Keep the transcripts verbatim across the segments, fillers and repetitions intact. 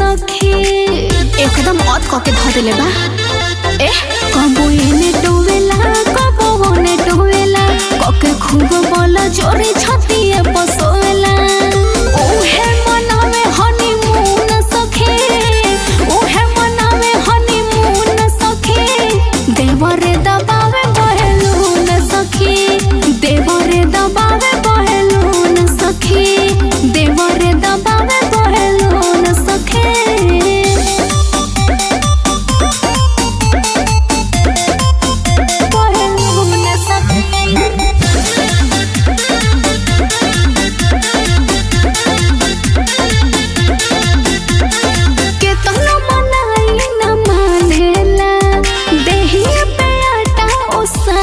सखी एकदम मौत कके ध देले बा। ए कबो एने टोवेला कबो ओने टोवेला कके खूब बोला जोरी छतिए पसोवेला। ओहे मनावे हनीमून सखी ओहे मनावे हनीमून सखी देवरे दबावे बहेलून सखी देवरे दबावे बहेलून सखी देवरे दबावे बहेलून सखी।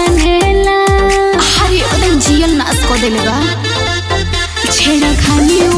छेड़ा खाली